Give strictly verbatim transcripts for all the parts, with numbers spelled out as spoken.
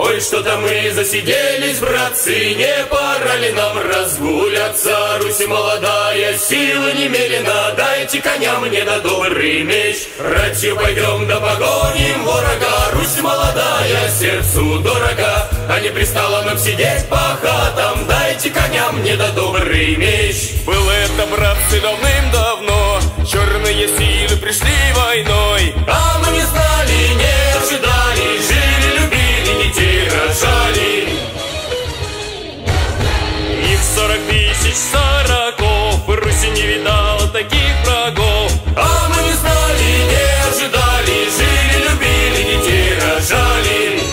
Ой, что-то мы засиделись, братцы, не пора ли нам разгуляться? Русь молодая, силы немерено, дайте коня мне да добрый меч. Ратью пойдем да погоним ворога, Русь молодая, сердцу дорога. А не пристало нам сидеть по хатам, дайте коня мне да добрый меч. Было это, братцы, давным-давно, черные силы пришли войной. А мы не знали, не ожидали, жили, любили, детей рожали. Их сорок тысяч сороков, Руси не видала таких врагов. А мы не знали, не ожидали, жили, любили, детей рожали.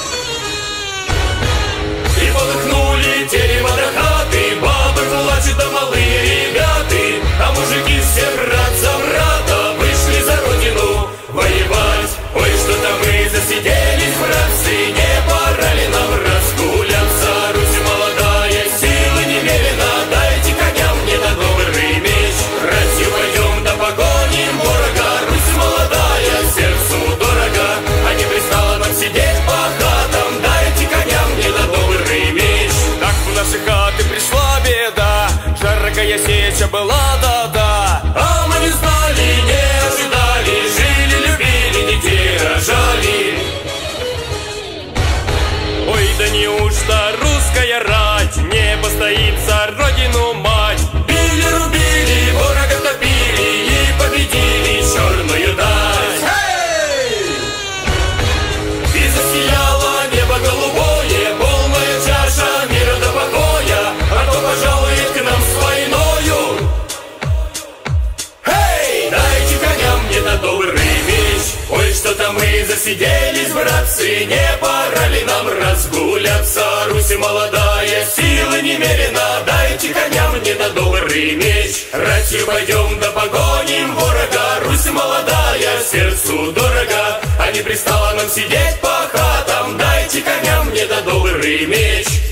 И полыхнули терема до хаты, бабы плачут, да малые ребята. А мужики все брат за брата вышли за родину воевать. Ой, что-то мы засиделись, братцы, не пора ли нам разгуляться? Русь молодая, силы немерено, дайте коня мне да добрый меч. Ратью пойдем да погоним ворога, Русь молодая, сердцу дорога. А не пристало нам сидеть по хатам, дайте коня мне да добрый меч. Так в наши хаты пришла беда, жаркая сеча была, да-да. А мы не знали, не ожидали, жили, любили, детей рожали. Ой, да неужто русская рать не постоит за родину мать? Били, рубили, ворога топили и победили черную дать. И засияло небо голубое, полная чаша мира до покоя, а то пожалует к нам с войною. Эй, дайте коня мне да добрый меч. Ой, что-то мы засиделись, братцы, не пора ли нам разгуляться? Русь молодая, силы немерено, дайте коня мне да добрый меч. Ратью пойдем да погоним ворога, Русь молодая, сердцу дорога. А не пристало нам сидеть по хатам, дайте коня мне да добрый меч.